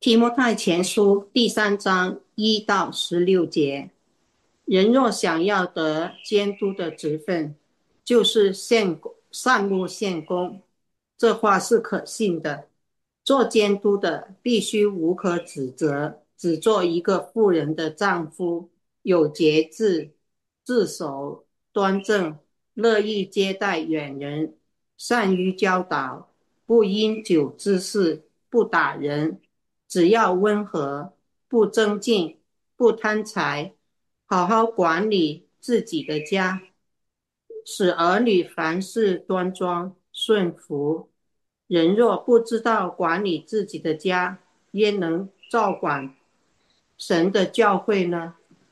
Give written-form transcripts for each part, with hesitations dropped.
提摩太前书第3章1到16节，人若想要得监督的职分，就是善牧献功，这话是可信的。做监督的必须无可指责，只做一个妇人的丈夫，有节制，自守，端正，乐意接待远人，善于教导，不因酒滋事，不打人，只要温和，不争竞，不贪财，好好管理自己的家，使儿女凡事端庄顺服。人若不知道管理自己的家，焉能照管神的教会呢？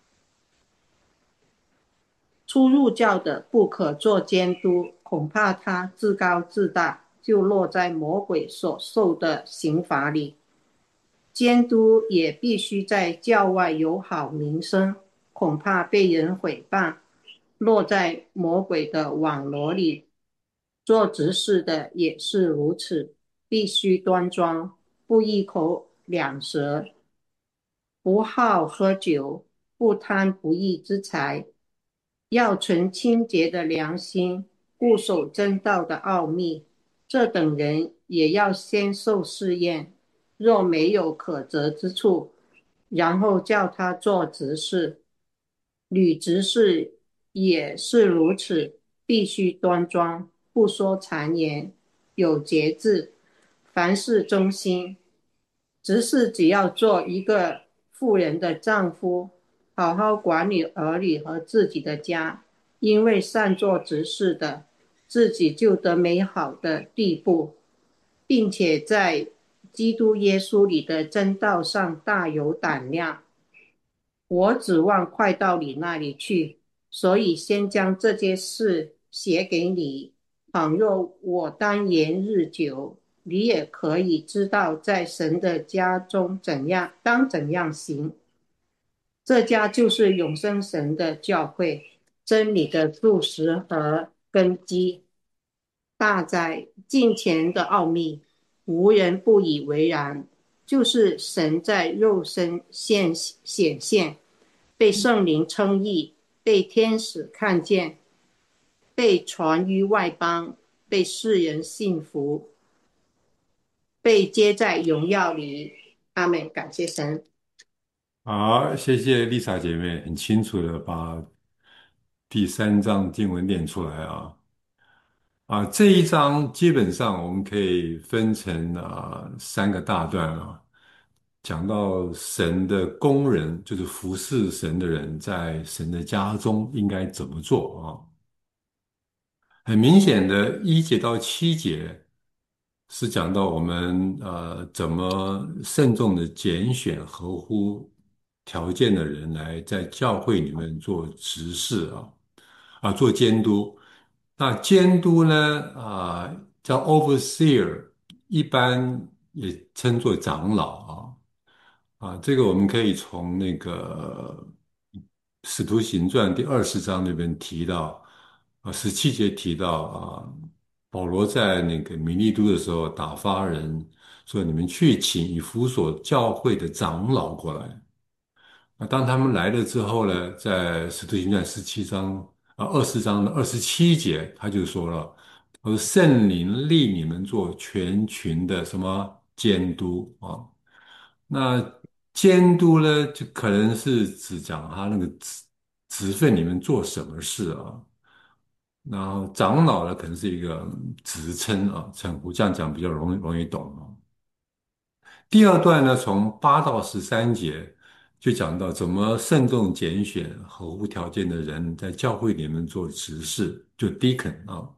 初入教的不可做监督，恐怕他自高自大，就落在魔鬼所受的刑罚里。监督也必须在教外有好名声，恐怕被人毁谤，落在魔鬼的网罗里。做执事的也是如此，必须端庄，不一口两舌，不好喝酒，不贪不义之财，要存清洁的良心，固守真道的奥秘。这等人也要先受试验，若没有可责之处，然后叫他做执事。女执事也是如此，必须端庄，不说谗言，有节制，凡事忠心。执事只要做一个妇人的丈夫，好好管理儿女和自己的家，因为善做执事的，自己就得美好的地步，并且在基督耶稣里的真道上大有胆量。我指望快到你那里去，所以先将这件事写给你。倘若我单言日久，你也可以知道在神的家中怎样行。这家就是永生神的教会，真理的柱石和根基。大在近前的奥秘，无人不以为然，就是神在肉身显现，被圣灵称义，被天使看见，被传于外邦，被世人信服，被接在荣耀里。阿门，感谢神。 好，谢谢丽莎姐妹，很清楚的把第3章经文念出来啊。这一章基本上我们可以分成3个大段啊，讲到神的工人，就是服侍神的人，在神的家中应该怎么做啊。很明显的，1节到7节是讲到我们怎么慎重的拣选合乎条件的人来在教会里面做执事做监督。那监督呢叫 overseer，一般也称作长老这个我们可以从那个《使徒行传》第20章那边提到，17节提到保罗在那个米利都的时候打发人说：“你们去请以弗所教会的长老过来。”当他们来了之后呢，在《使徒行传》24章的27节，他就说了：“我说圣灵立你们做全群的什么监督啊？”那监督呢，就可能是指讲他那个职分里面做什么事啊。然后长老呢，可能是一个职称称呼，这样讲比较容易懂第2段呢，从8到13节就讲到怎么慎重拣选合乎条件的人在教会里面做执事，就 deacon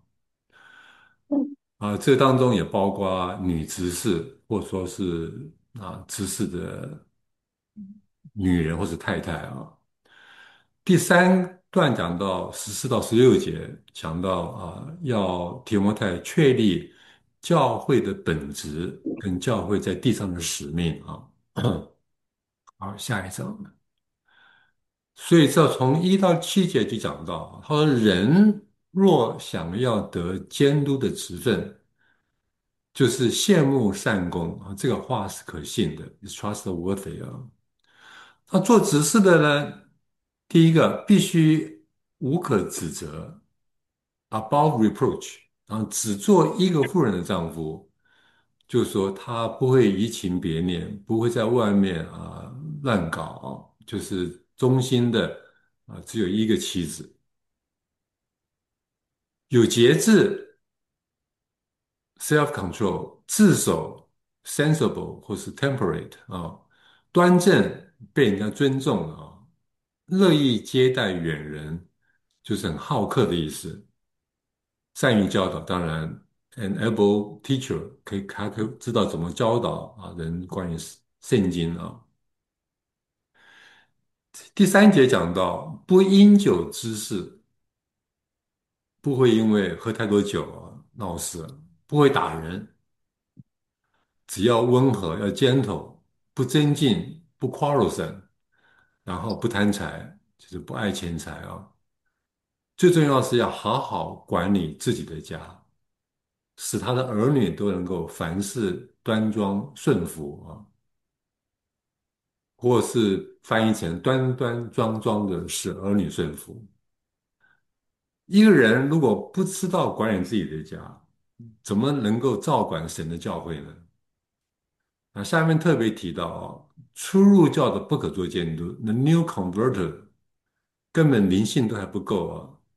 这当中也包括女执事，或者说是执事的女人或是太太第3段讲到14到16节，讲到要提摩太确立教会的本质跟教会在地上的使命好，下一章。所以这从1到7节就讲到，他说人若想要得监督的职分， 就是羡慕善功啊，这个话是可信的，is trustworthy 啊。那做执事的呢，第一个必须无可指责，above reproach，然后只做一个妇人的丈夫，就是说他不会移情别恋，不会在外面乱搞啊，就是忠心的只有一个妻子，有节制 self control，自守 sensible 或是 temperate 啊，端正被人家尊重啊，乐意接待远人，就是很好客的意思。善于教导，当然，an able teacher 可以知道怎么教导人关于圣经啊。第三节讲到不因酒滋事，不会因为喝太多酒闹事，不会打人，只要温和，要 gentle，不增进，不 quarrelsome，然后不贪财，就是不爱钱财啊。最重要是要好好管理自己的家，使他的儿女都能够凡事端庄顺服啊，或是翻译成端端庄庄的使儿女顺服。一个人如果不知道管理自己的家，怎么能够照管神的教会呢？下面特别提到初入教的不可做监督，the new converted 根本灵性都还不够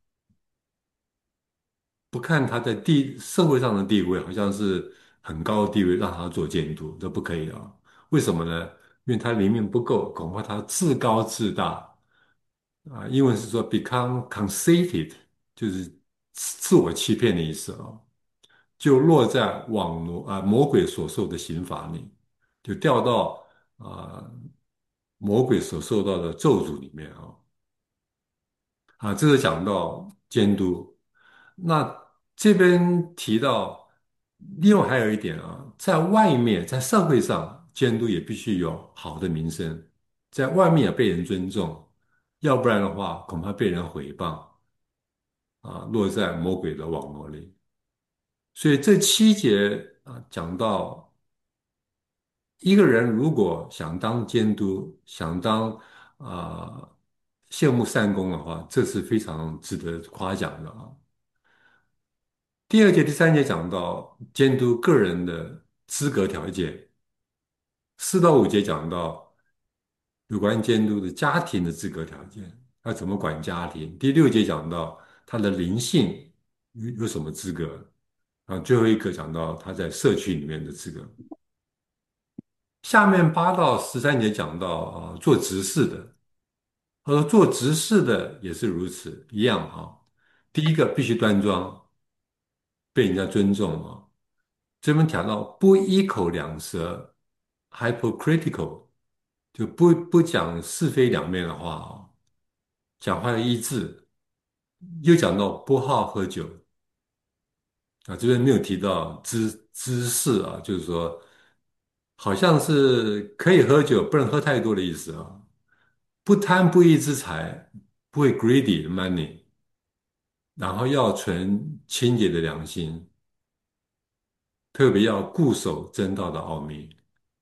不看他在社会上的地位，好像是很高的地位，让他做监督，这不可以啊。为什么呢？因为他灵命不够，恐怕他自高自大英文是说 become conceited，就是自我欺骗的意思就落在魔鬼所受的刑罚里，就掉到啊、魔鬼所受到的咒诅里面这个讲到监督。那这边提到，另外还有一点在外面在社会上监督也必须有好的名声，在外面也被人尊重，要不然的话恐怕被人毁谤落在魔鬼的网络里。所以这7节讲到一个人如果想当监督，想当啊、羡慕善功的话，这是非常值得夸奖的第二节、第三节讲到监督个人的资格条件，4到5节讲到有关监督的家庭的资格条件，他怎么管家庭。第6节讲到他的灵性有什么资格，最后一个讲到他在社区里面的资格。下面8到13节讲到做执事的，他说做执事的也是如此一样第一个必须端庄，被人家尊重这边讲到不一口两舌 （hypocritical），就不讲是非两面的话讲话要一致。又讲到不好喝酒这边没有提到知识就是说好像是可以喝酒，不能喝太多的意思不贪不义之财，不会 greedy money，然后要存清洁的良心，特别要固守真道的奥秘。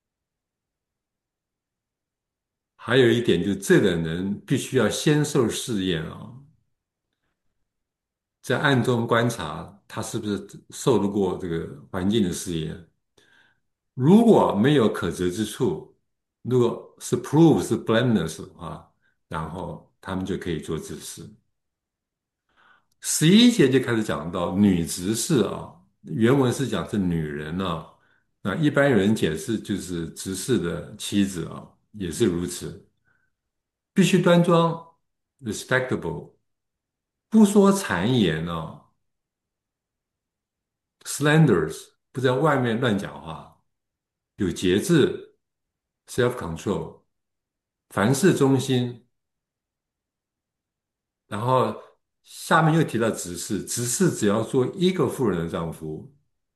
还有一点就是，这个人必须要先受试验在暗中观察他是不是受得过这个环境的试验。如果没有可责之处，如果是 prove 是 blameless 的话，然后他们就可以做指示。11节就开始讲到女执事原文是讲是女人那一般有人解释就是执事的妻子也是如此，必须端庄 respectable，不说谗言slanders，不在外面乱讲话，有节制 self control，凡事忠心。然后下面又提到执事，执事只要做一个妇人的丈夫，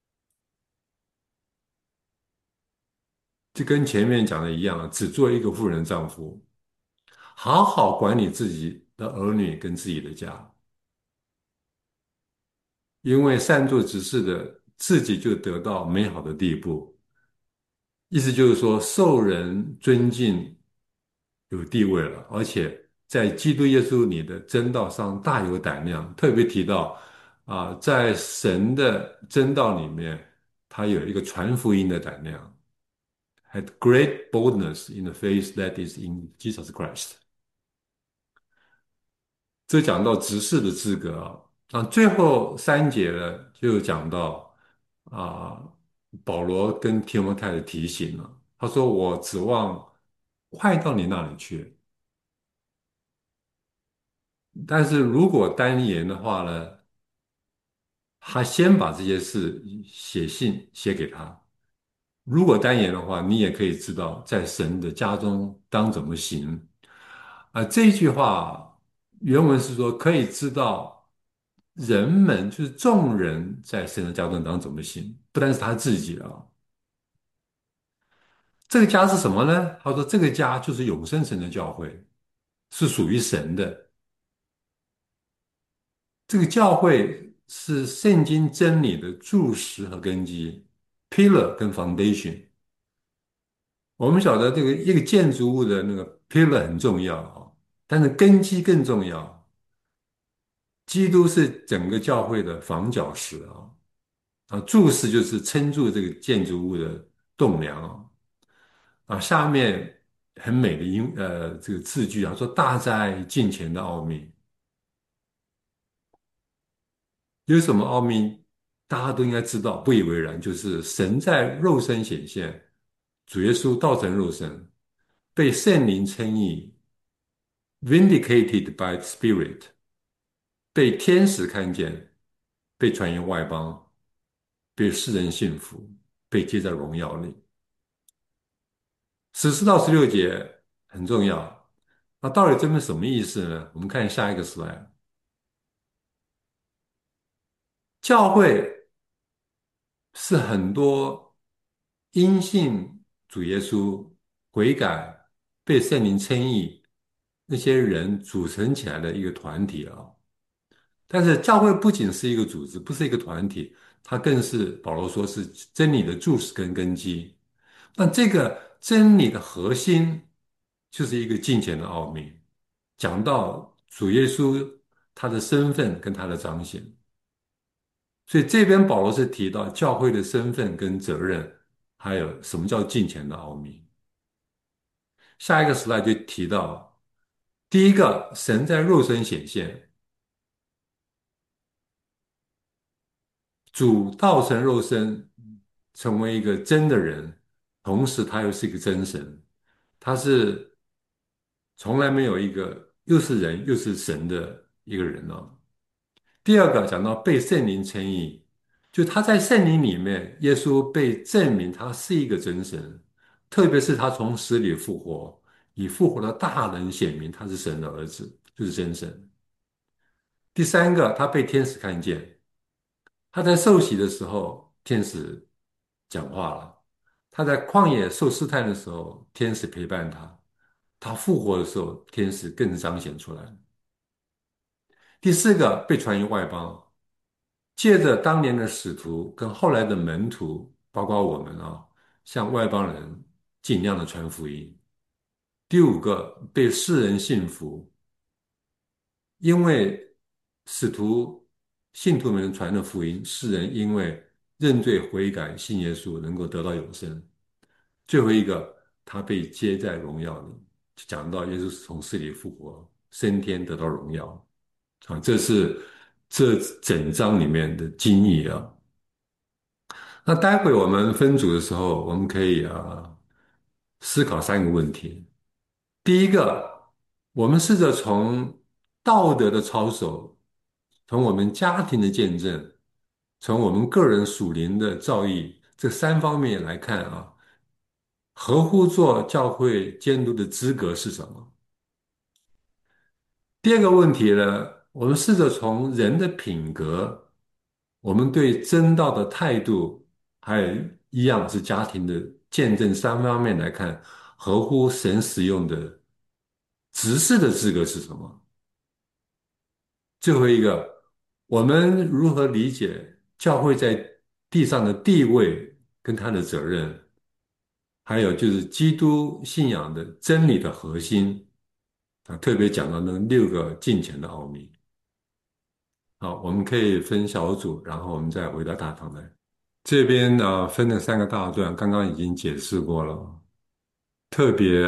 就跟前面讲的一样，只做一个妇人的丈夫，好好管理自己的儿女跟自己的家。因为善做执事的自己就得到美好的地步。意思就是说，受人尊敬，有地位了，而且在基督耶稣里的真道上大有胆量。特别提到在神的真道里面，他有一个传福音的胆量，had great boldness in the faith that is in Jesus Christ。这讲到执事的资格啊。最后3节呢，就讲到啊，保罗跟提摩太的提醒了。他说：“我指望快到你那里去，但是如果单言的话呢，他先把这些事写信写给他。如果单言的话，你也可以知道在神的家中当怎么行。”这一句话原文是说，可以知道人们就是众人在神的家中当怎么行，不单是他自己啊。这个家是什么呢？他说，这个家就是永生神的教会，是属于神的。这个教会是圣经真理的柱石和根基 （pillar 跟 foundation）。我们晓得这个一个建筑物的那个 pillar 很重要啊，但是根基更重要。基督是整个教会的房角石柱石就是撑住这个建筑物的栋梁下面很美的这个字句说大在近前的奥秘。有什么奥秘？大家都应该知道，不以为然，就是神在肉身显现，主耶稣道成肉身，被圣灵称义 （vindicated by the Spirit），被天使看见，被传言外邦，被世人信服，被接在荣耀里。14到16节很重要。那到底这边什么意思呢？我们看下一个 slide。教会是很多因信主耶稣悔改、被圣灵称义那些人组成起来的一个团体但是教会不仅是一个组织，不是一个团体，它更是保罗说是真理的柱石跟根基。那这个真理的核心就是一个金钱的奥秘，讲到主耶稣他的身份跟他的彰显。所以这边保罗是提到教会的身份跟责任，还有什么叫金钱的奥秘。下一个 slide 就提到，第一个，神在肉身显现，主道成肉身，成为一个真的人，同时他又是一个真神，他是从来没有一个又是人又是神的一个人第二个讲到被圣灵称义，就他在圣灵里面，耶稣被证明他是一个真神，特别是他从死里复活，以复活的大能显明他是神的儿子，就是真神。第三个，他被天使看见，他在受洗的时候，天使讲话了；他在旷野受试探的时候，天使陪伴他；他复活的时候，天使更彰显出来。第四个，被传于外邦。借着当年的使徒跟后来的门徒，包括我们向外邦人尽量的传福音。第五个，被世人信服，因为使徒信徒们传的福音，世人因为认罪悔改信耶稣，能够得到永生。最后一个，他被接在荣耀里，讲到耶稣是从死里复活，升天得到荣耀这是这整章里面的经义那待会我们分组的时候，我们可以思考3个问题。第一个，我们试着从道德的操守，从我们家庭的见证，从我们个人属灵的造诣这3方面来看合乎做教会监督的资格是什么？第二个问题呢，我们试着从人的品格，我们对真道的态度，还有一样是家庭的见证3方面来看，合乎神使用的执事的资格是什么？最后一个，我们如何理解教会在地上的地位跟他的责任，还有就是基督信仰的真理的核心啊，特别讲到那6个敬虔的奥秘。好，我们可以分小组，然后我们再回到大堂来。这边分了3个大段，刚刚已经解释过了。特别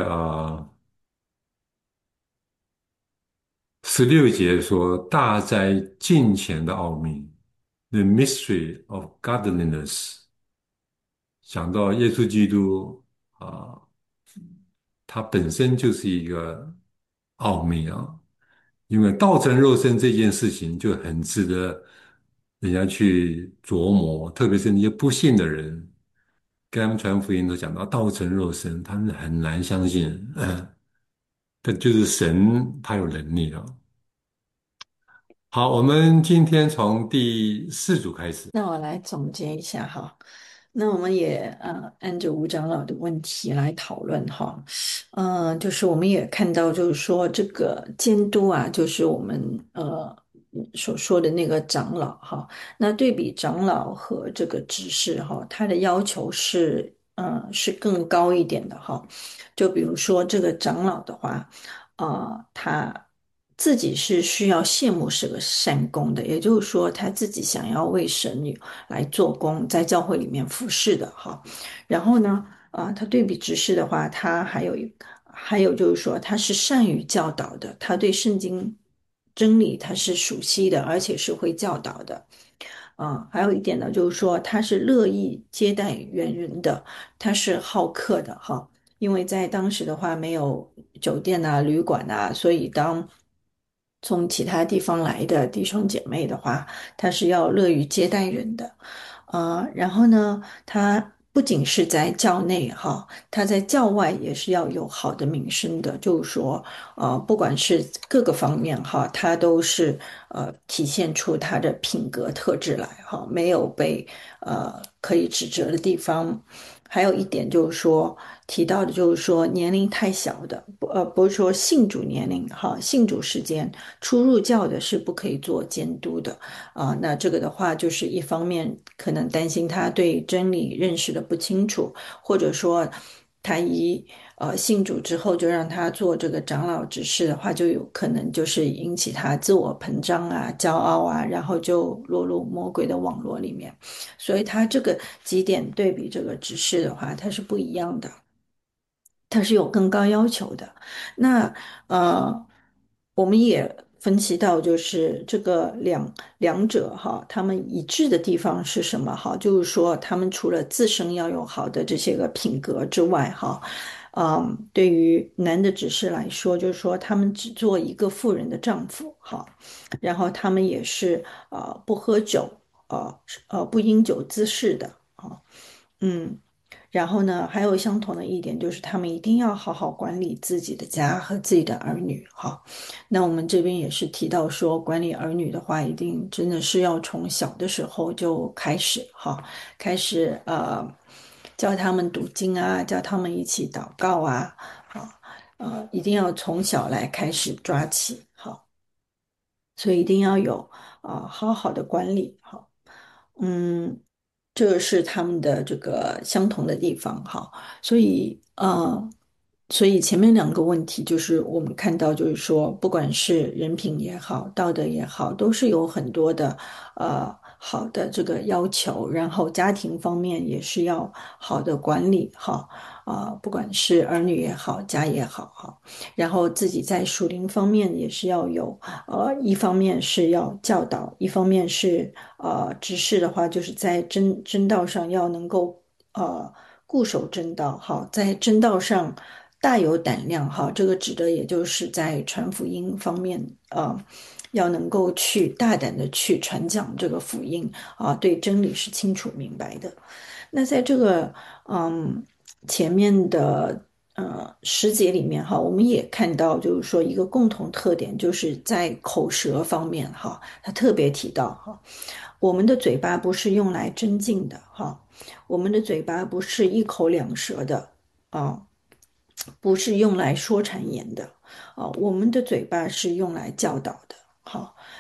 16节说大哉敬虔的奥秘，the mystery of godliness，讲到耶稣基督啊、他本身就是一个奥秘啊，因为道成肉身这件事情就很值得人家去琢磨，特别是那些不信的人，跟他们传福音都讲到道成肉身，他们很难相信，但就是神他有能力啊。好，我们今天从第4组开始。 那我来总结一下哈，那我们也按着吴长老的问题来讨论哈，就是我们也看到，就是说这个监督啊，就是我们所说的那个长老哈，那对比长老和这个执事哈，他的要求是更高一点的哈，就比如说这个长老的话。他自己是需要羡慕是个善功的，也就是说，他自己想要为神女来做工，在教会里面服侍的哈。然后呢，他对比执事的话，他还有就是说，他是善于教导的，他对圣经真理他是熟悉的，而且是会教导的。还有一点呢，就是说他是乐意接待远人的，他是好客的哈。因为在当时的话，没有酒店啊、旅馆啊，所以当从其他地方来的弟兄姐妹的话，他是要乐于接待人的。然后呢，他不仅是在教内哈，他在教外也是要有好的名声的。就是说，不管是各个方面哈，他都是体现出他的品格特质来哈，没有被可以指责的地方。还有一点就是说，提到的就是说年龄太小的，不是说信主年龄哈，信主时间初入教的是不可以做监督的那这个的话，就是一方面可能担心他对真理认识的不清楚，或者说他信主之后就让他做这个长老执事的话，就有可能就是引起他自我膨胀啊、骄傲啊，然后就落入魔鬼的网络里面。所以他这个几点对比这个指示的话，它是不一样的，它是有更高要求的。那我们也分析到，就是这个两者哈，他们一致的地方是什么哈？就是说，他们除了自身要有好的这些个品格之外哈。对于男的指示来说，就是说他们只做一个妇人的丈夫，哈，然后他们也是不喝酒，不因酒滋事的，嗯，然后呢，还有相同的一点就是他们一定要好好管理自己的家和自己的儿女，哈。那我们这边也是提到说，管理儿女的话，一定真的是要从小的时候就开始，哈，开始教他们读经啊，教他们一起祷告啊，一定要从小来开始抓起，好，所以一定要有好好的管理，好。嗯，这是他们的这个相同的地方哈，所以所以前面两个问题就是我们看到，就是说，不管是人品也好，道德也好，都是有很多的好的这个要求，然后家庭方面也是要好的管理哈，不管是儿女也好，家也好哈，然后自己在属灵方面也是要有一方面是要教导，一方面是指示的话，就是在真道上要能够固守真道，哈，在真道上大有胆量，哈，这个指的也就是在传福音方面，要能够去大胆的去传讲这个福音对真理是清楚明白的。那在这个前面的10节里面哈，我们也看到，就是说一个共同特点，就是在口舌方面哈，他特别提到哈，我们的嘴巴不是用来争竞的哈，我们的嘴巴不是一口两舌的啊，不是用来说谗言的我们的嘴巴是用来教导的。好，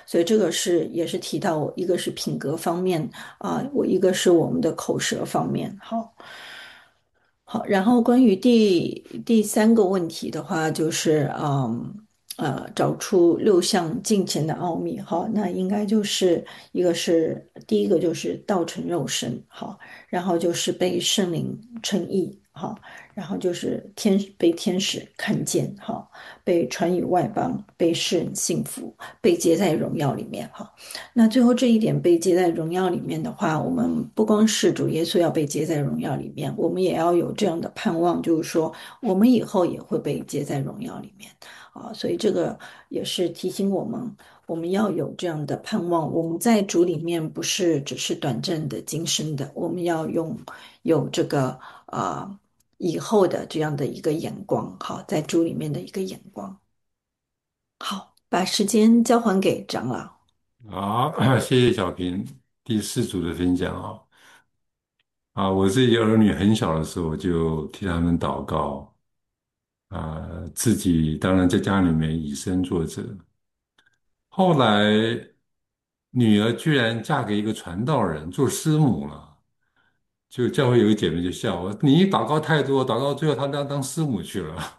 所以这个也是提到一个是品格方面我一个是我们的口舌方面。好，好，然后关于第三个问题的话，就是找出6项金钱的奥秘。好，那应该就是第一个就是道成肉身。好，然后就是被圣灵称义。好，然后就是被天使看见。好，被传与外邦，被世人信服，被接在荣耀里面。好。那最后这一点被接在荣耀里面的话，我们不光是主耶稣要被接在荣耀里面，我们也要有这样的盼望，就是说我们以后也会被接在荣耀里面所以这个也是提醒我们，我们要有这样的盼望。我们在主里面不是只是短暂的、今生的，我们要有这个以后的这样的一个眼光，好，在主里面的一个眼光。好，把时间交还给长老。 好，谢谢小平第四组的分享我自己儿女很小的时候就替他们祷告自己当然在家里面以身作则。后来女儿居然嫁给一个传道人做师母了，就教会有个姐妹就笑我，你祷告太多，祷告最后她当师母去了。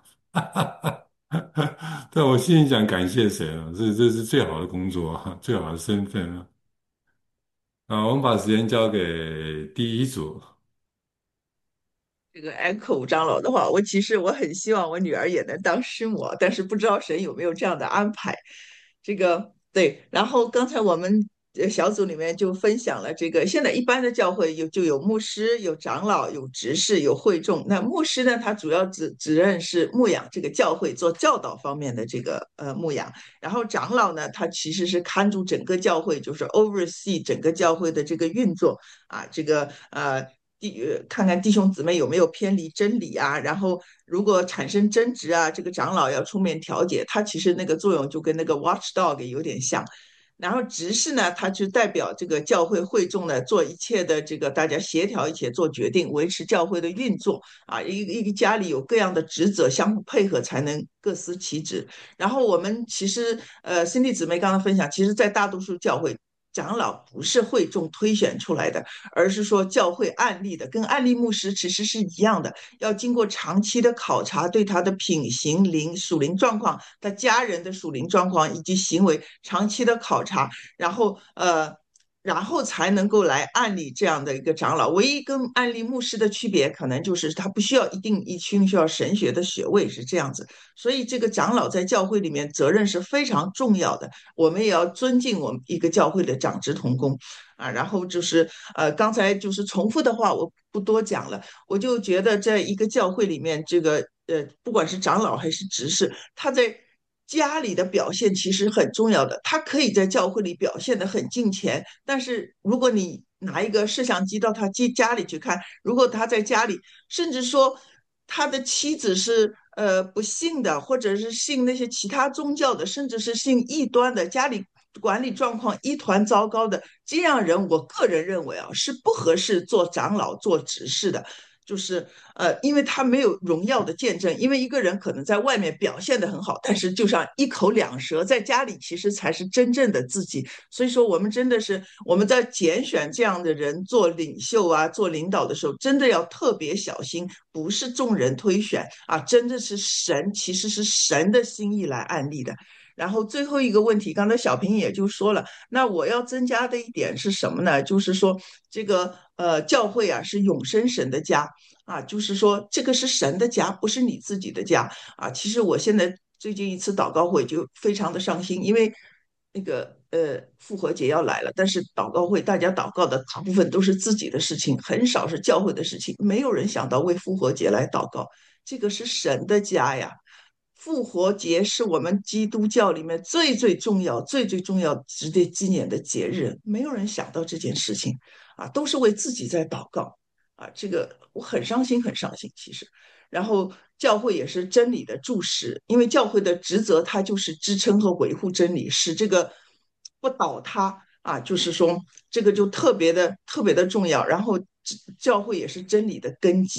但我心里想感谢谁啊？这是最好的工作最好的身份我们把时间交给第一组。 这个 echo 长老的话，其实我很希望我女儿也能当师母，但是不知道神有没有这样的安排。这个对，然后刚才我们小组里面就分享了这个，现在一般的教会就有牧师、有长老、有执事、有会众。那牧师呢，他主要责任是牧养这个教会，做教导方面的这个牧养。然后长老呢，他其实是看住整个教会，就是 oversee 整个教会的这个运作这个看看弟兄姊妹有没有偏离真理然后如果产生争执这个长老要出面调解，他其实那个作用就跟那个 watchdog 有点像。然后执事呢，他就代表这个教会会众呢，做一切的这个大家协调一起做决定，维持教会的运作一个家里有各样的职责，相互配合才能各司其职。然后我们其实兄弟姊妹刚刚分享，其实在大多数教会。长老不是会众推选出来的，而是说教会案例的，跟案例牧师其实是一样的，要经过长期的考察，对他的品行、属灵状况、他家人的属灵状况以及行为长期的考察，然后才能够来案例这样的一个长老。唯一跟案例牧师的区别，可能就是他不需要一定需要神学的学位，是这样子。所以这个长老在教会里面责任是非常重要的，我们也要尊敬我们一个教会的长职同工然后就是刚才就是重复的话我不多讲了，我就觉得在一个教会里面，这个不管是长老还是执事，他在家里的表现其实很重要的，他可以在教会里表现得很敬虔，但是如果你拿一个摄像机到他家里去看，如果他在家里，甚至说他的妻子是不信的，或者是信那些其他宗教的，甚至是信异端的，家里管理状况一团糟糕的，这样人，我个人认为是不合适做长老、做执事的。就是因为他没有荣耀的见证，因为一个人可能在外面表现得很好，但是就像一口两舌，在家里其实才是真正的自己。所以说，我们真的是我们在拣选这样的人做领袖做领导的时候，真的要特别小心，不是众人推选真的是神，其实是神的心意来案例的。然后最后一个问题，刚才小平也就说了，那我要增加的一点是什么呢？就是说这个教会是永生神的家就是说这个是神的家，不是你自己的家其实我现在最近一次祷告会就非常的伤心，因为那个复活节要来了，但是祷告会大家祷告的大部分都是自己的事情，很少是教会的事情，没有人想到为复活节来祷告。这个是神的家呀。复活节是我们基督教里面最重要、最重要、值得纪念的节日，没有人想到这件事情都是为自己在祷告这个我很伤心，很伤心。其实，然后教会也是真理的柱石，因为教会的职责它就是支撑和维护真理，使这个不倒塌就是说这个就特别的重要。然后教会也是真理的根基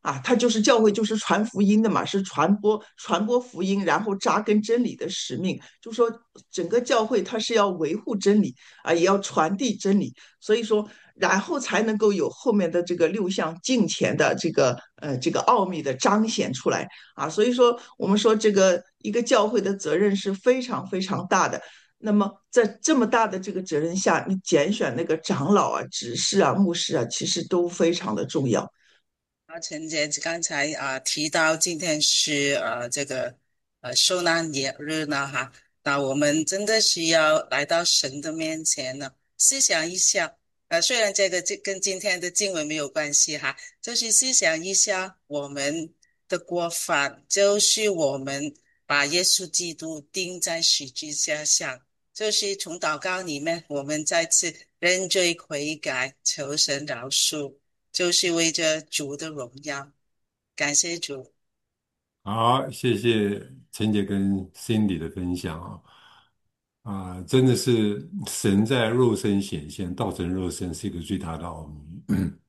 啊，它就是教会，就是传福音的嘛，是传播福音，然后扎根真理的使命。就说整个教会它是要维护真理啊，也要传递真理，所以说，然后才能够有后面的这个六项敬虔的这个奥秘的彰显出来啊。所以说，我们说这个一个教会的责任是非常非常大的。那么在这么大的这个责任下，你拣选那个长老啊、执事啊、牧师啊，其实都非常的重要。 陈姐刚才提到今天是这个受难节日呢哈，那我们真的是要来到神的面前呢，思想一下，虽然这跟今天的经文没有关系哈，就是思想一下我们的过犯，就是我们把耶稣基督钉在十字架上，就是从祷告里面我们再次认罪悔改，求神饶恕。就是为着主的荣耀，感谢主。 好，谢谢陈姐跟 Cindy 的分享真的是神在肉身显现，道成肉身是一个最大的奥秘。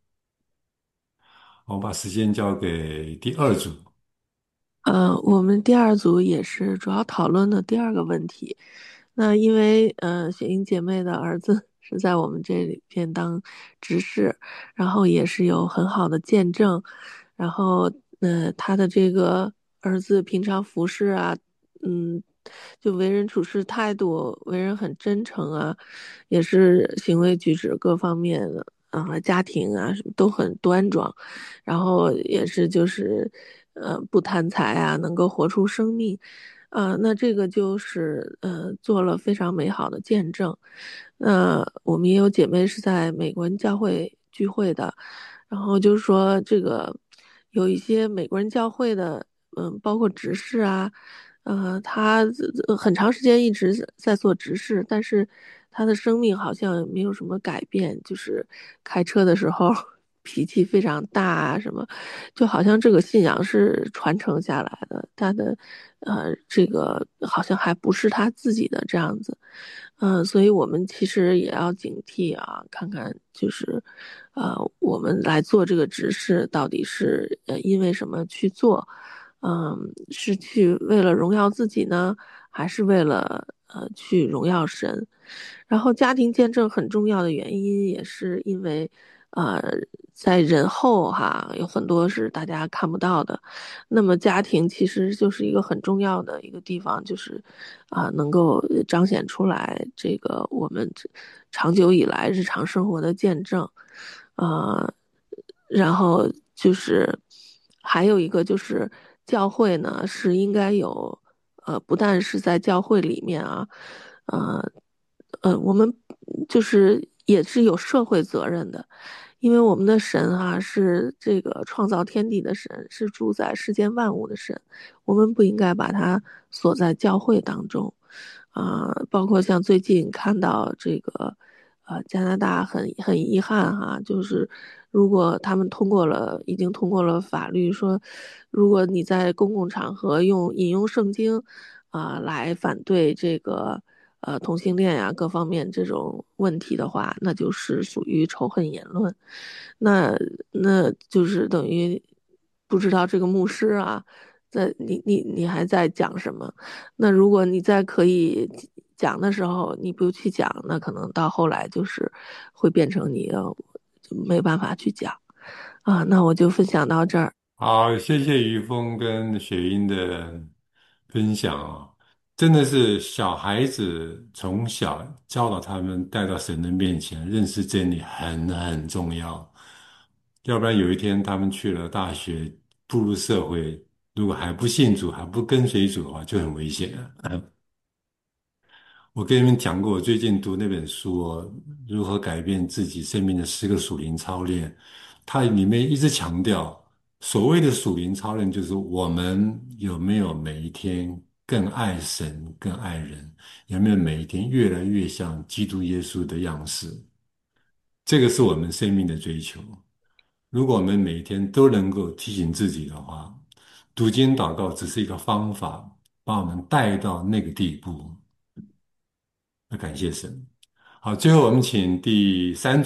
我把时间交给第二组。 我们第二组也是主要讨论的第二个问题。那因为雪英姐妹的儿子是在我们这里边当执事，然后也是有很好的见证，然后他的这个儿子平常服侍啊，嗯，就为人处事态度，为人很真诚啊，也是行为举止各方面的家庭啊什么都很端庄。然后也是就是不贪财啊，能够活出生命，那这个就是做了非常美好的见证。那我们也有姐妹是在美国人教会聚会的，然后就是说这个有一些美国人教会的，包括执事啊。他很长时间一直在做执事，但是他的生命好像没有什么改变，就是开车的时候脾气非常大啊，什么，就好像这个信仰是传承下来的，他的这个好像还不是他自己的这样子。所以我们其实也要警惕啊，看看就是，我们来做这个执事到底是因为什么去做。是去为了荣耀自己呢，还是为了去荣耀神？然后家庭见证很重要的原因，也是因为呃在人后哈有很多是大家看不到的，那么家庭其实就是一个很重要的一个地方，就是能够彰显出来这个我们长久以来日常生活的见证。呃，然后就是还有一个就是教会呢是应该有，不但是在教会里面啊，呃我们就是也是有社会责任的，因为我们的神啊是这个创造天地的神，是主宰世间万物的神，我们不应该把它锁在教会当中。包括像最近看到这个，加拿大很遗憾哈，就是如果他们已经通过了法律说，如果你在公共场合引用圣经，来反对这个同性恋呀各方面这种问题的话，那就是属于仇恨言论，那就是等于不知道这个牧师啊。你还在讲什么？那如果你在可以讲的时候你不去讲，那可能到后来就是会变成你就没办法去讲那我就分享到这儿。 好，谢谢于峰跟雪英的分享真的是小孩子从小教导他们带到神的面前，认识真理很重要。要不然有一天他们去了大学，步入社会，如果还不信主，还不跟随主的话，就很危险了。我跟你们讲过，我最近读那本书如何改变自己生命的10个属灵操练。它里面一直强调，所谓的属灵操练，就是我们有没有每一天更爱神、更爱人，有没有每一天越来越像基督耶稣的样式。这个是我们生命的追求。如果我们每一天都能够提醒自己的话，读经祷告只是一个方法，把我们带到那个地步。那感谢神。好，最后我们请第三组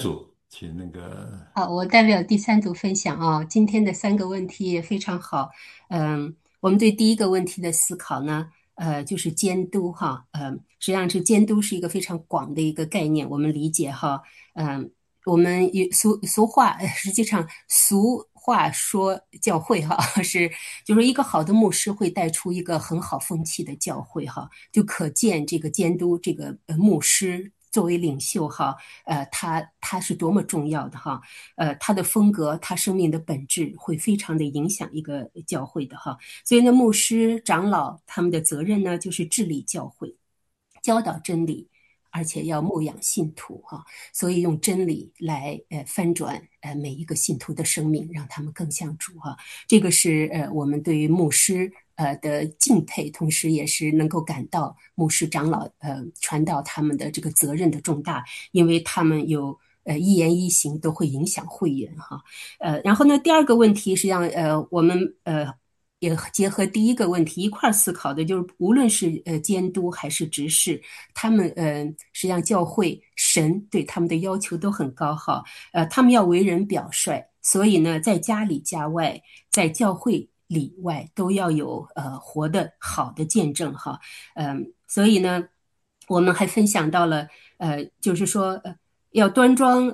请那个好，我代表第三组分享啊，今天的三个问题也非常好。我们对第一个问题的思考呢，就是监督哈，实际上是监督是一个非常广的一个概念，我们理解哈，我们有俗话，实际上俗话说教会哈是，就是一个好的牧师会带出一个很好风气的教会哈，就可见这个监督这个牧师作为领袖哈，他是多么重要的哈，他的风格，他生命的本质会非常的影响一个教会的哈，所以呢，牧师、长老他们的责任呢，就是治理教会，教导真理。而且要牧养信徒哈，所以用真理来翻转每一个信徒的生命，让他们更像主哈。这个是我们对于牧师的敬佩，同时也是能够感到牧师长老传道他们的这个责任的重大，因为他们有一言一行都会影响会员哈。然后呢，第二个问题实际上我们也结合第一个问题一块儿思考的，就是无论是监督还是执事，他们实际上教会神对他们的要求都很高哈，他们要为人表率，所以呢，在家里家外，在教会里外都要有活的好的见证哈，所以呢，我们还分享到了就是说要端庄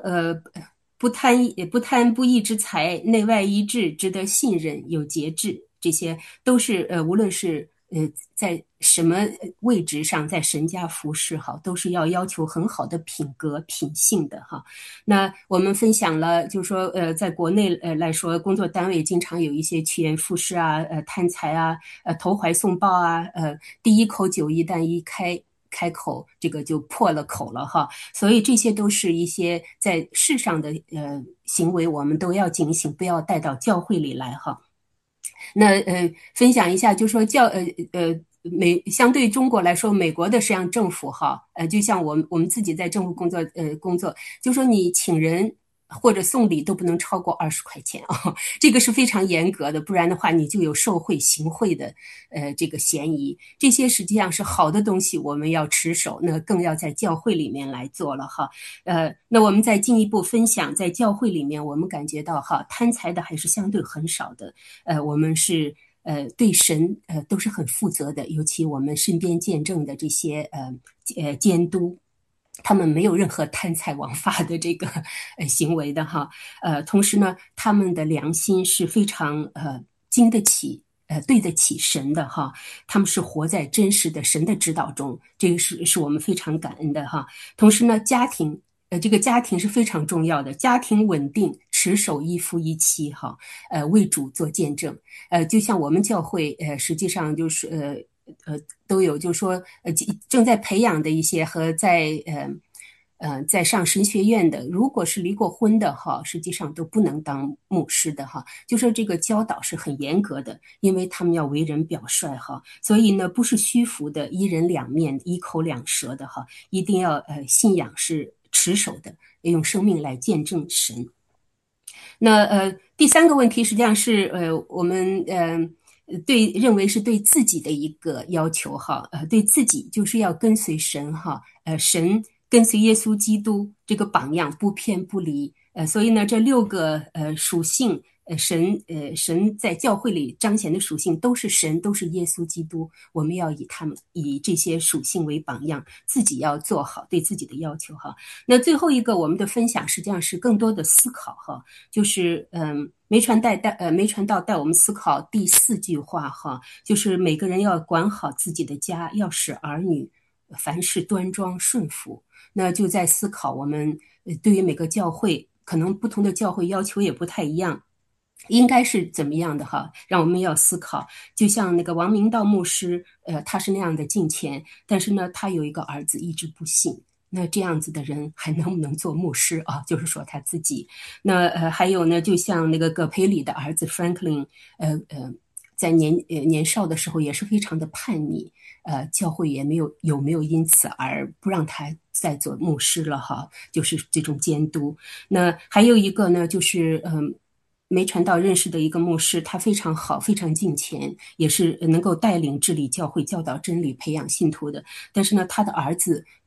不贪不义之财，内外一致，值得信任，有节制。这些都是无论是在什么位置上，在神家服侍哈，都是要求很好的品格品性的哈。那我们分享了，就是说在国内来说，工作单位经常有一些趋炎附势啊，贪财啊，投怀送抱啊，第一口酒一旦一开口，这个就破了口了哈，所以这些都是一些在世上的行为，我们都要警醒，不要带到教会里来哈。那分享一下，就说相对中国来说，美国的实际上政府哈，就像我们自己在政府工作，就说你请人或者送礼都不能超过20块钱啊，这个是非常严格的，不然的话你就有受贿行贿的这个嫌疑。这些实际上是好的东西，我们要持守，那更要在教会里面来做了哈。那我们再进一步分享，在教会里面，我们感觉到哈，贪财的还是相对很少的。我们是对神都是很负责的，尤其我们身边见证的这些监督。他们没有任何贪财枉法的这个行为的哈，同时呢，他们的良心是非常经得起对得起神的哈，他们是活在真实的神的指导中，这个是我们非常感恩的哈。同时呢，这个家庭是非常重要的，家庭稳定，持守一夫一妻哈，为主做见证，就像我们教会实际上就是都有，就是说正在培养的一些和在上神学院的，如果是离过婚的哈，实际上都不能当牧师的哈。就说这个教导是很严格的，因为他们要为人表率哈，所以呢不是虚浮的，一人两面，一口两舌的哈，一定要信仰是持守的，用生命来见证神。那第三个问题实际上是我们认为是对自己的一个要求哈，对自己就是要跟随神哈，神跟随耶稣基督这个榜样不偏不离，所以呢这6个属性。神在教会里彰显的属性都是神，都是耶稣基督。我们要以这些属性为榜样，自己要做好对自己的要求哈。那最后一个我们的分享实际上是更多的思考哈，就是梅传道带我们思考第4句话哈，就是每个人要管好自己的家，要使儿女凡事端庄顺服。那就在思考我们对于每个教会，可能不同的教会要求也不太一样。应该是怎么样的哈？让我们要思考。就像那个王明道牧师，他是那样的敬虔，但是呢，他有一个儿子一直不信。那这样子的人还能不能做牧师啊？就是说他自己。那还有呢，就像那个葛培理的儿子 Franklin，在年少的时候也是非常的叛逆，教会也没有因此而不让他再做牧师了哈？就是这种监督。那还有一个呢，就是梅传道认识的一个牧师，他非常好，非常敬虔，也是能够带领治理教会、教导真理、培养信徒的。但是呢，他的儿子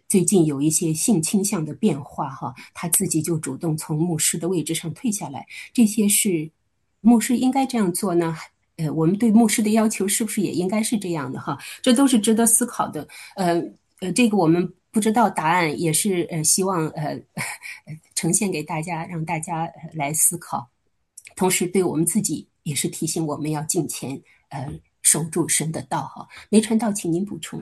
最近有一些性倾向的变化哈，他自己就主动从牧师的位置上退下来，这些是牧师应该这样做呢？我们对牧师的要求是不是也应该是这样的哈？这都是值得思考的。这个我们不知道答案，也是希望呈现给大家，让大家来思考。同时，对我们自己也是提醒我们要敬虔，守住神的道哈。梅传道，请您补充。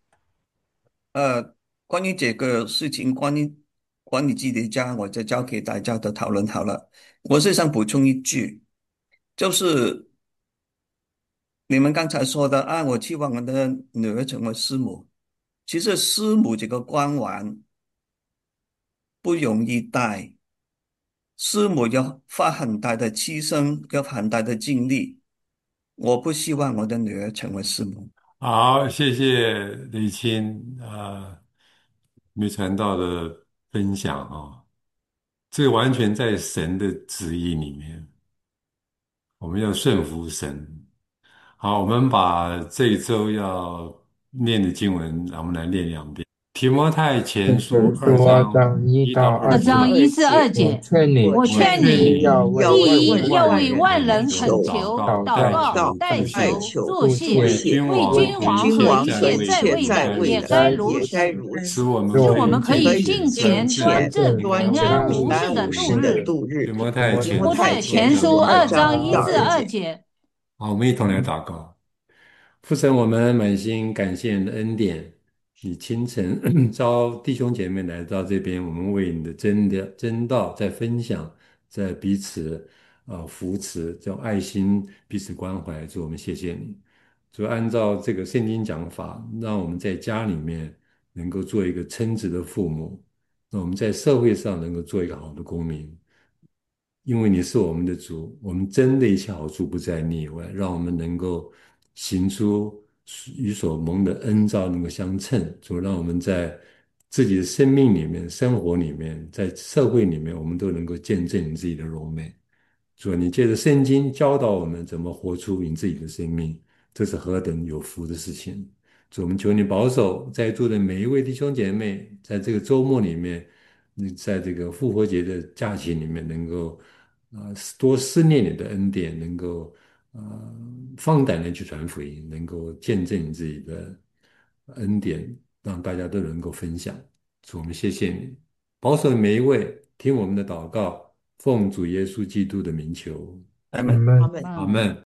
关于这个事情，关于基督家，我就交给大家的讨论好了。我是想补充一句，就是你们刚才说的啊，我期望我的女儿成为师母。其实师母这个官员不容易带，师母要花很大的牺牲，要很大的精力。我不希望我的女儿成为师母。 好，谢谢李青没传道的分享啊，这个完全在神的旨意里面，我们要顺服神。好，我们把这一周要念的经文，让我们来念2遍。提摩太前书就是二说， 章章一到一到二二节， 节， 我劝你， 我劝你要为要为万人恳求、 祷代告、 求、 代祝求、 祝谢，为谢， 君王为和君王一和一切切在位的该也该如使此， 我们可以敬敬虔、端正、平安无事的度日。 提摩太提摩太前前书2章章 1到2节。 好，我们一同来祷告。父神，我们满心感谢你的恩典，你清晨召弟兄姐妹来到这边，我们为你的真道在分享，在彼此扶持，这种爱心彼此关怀，主我们谢谢你。主按照这个圣经讲法，让我们在家里面能够做一个称职的父母，那我们在社会上能够做一个好的公民。因为你是我们的主，我们真的一切好处不在你以外，让我们能够行出与所蒙的恩召能够相称。主，让我们在自己的生命里面、生活里面、在社会里面，我们都能够见证你自己的荣美。主，你借着圣经教导我们怎么活出你自己的生命，这是何等有福的事情。主，我们求你保守在座的每一位弟兄姐妹，在这个周末里面，你在这个复活节的假期里面，能够多思念你的恩典，能够放胆的去传福音，能够见证你自己的恩典，让大家都能够分享。主，我们谢谢你，保守每一位，听我们的祷告，奉主耶稣基督的名求， 阿门。 我们。 阿门。 阿门。